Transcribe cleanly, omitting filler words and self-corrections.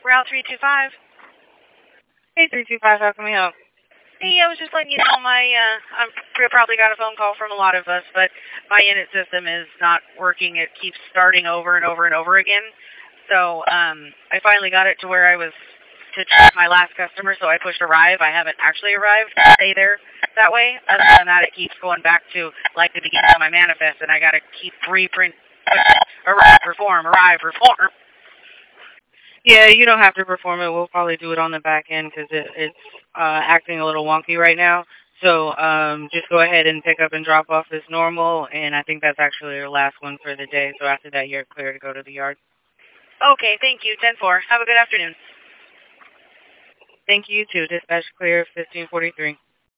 Route 325. Hey, 325, how can we help? Hey, I was just letting you know I probably got a phone call from a lot of us, but my init system is not working. It keeps starting over and over and over again. So, I finally got it to where I was to track my last customer, so I pushed arrive. I haven't actually arrived. Stay there that way. Other than that, it keeps going back to like the beginning of my manifest, and I got to keep reprint, arrive, perform, arrive, perform. Yeah, you don't have to perform it. We'll probably do it on the back end because it's acting a little wonky right now. So just go ahead and pick up and drop off as normal, and I think that's actually your last one for the day. So after that, you're clear to go to the yard. Okay, thank you. 10-4. Have a good afternoon. Thank you, too. Dispatch clear, 1543.